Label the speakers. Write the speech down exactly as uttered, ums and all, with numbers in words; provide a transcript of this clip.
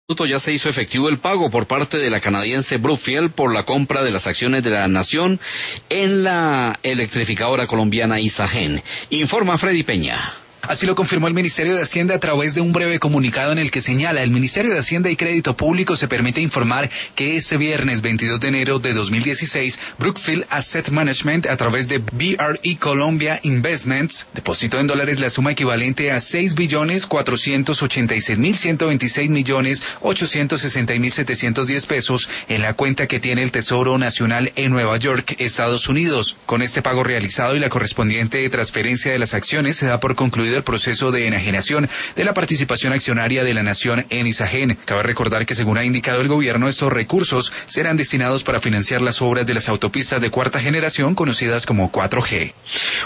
Speaker 1: Ya se hizo efectivo el pago por parte de la canadiense Brookfield por la compra de las acciones de la nación en la electrificadora colombiana Isagen. Informa Freddy Peña.
Speaker 2: Así lo confirmó el Ministerio de Hacienda a través de un breve comunicado en el que señala: el Ministerio de Hacienda y Crédito Público se permite informar que este viernes veintidós de enero de dos mil dieciséis, Brookfield Asset Management, a través de B R E Colombia Investments, depositó en dólares la suma equivalente a seis billones cuatrocientos ochenta y seis mil ciento veintiséis millones ochocientos sesenta mil setecientos diez pesos en la cuenta que tiene el Tesoro Nacional en Nueva York, Estados Unidos. Con este pago realizado y la correspondiente transferencia de las acciones, se da por concluido el proceso de enajenación de la participación accionaria de la nación en Isagen. Cabe recordar que, según ha indicado el gobierno, estos recursos serán destinados para financiar las obras de las autopistas de cuarta generación conocidas como cuatro G.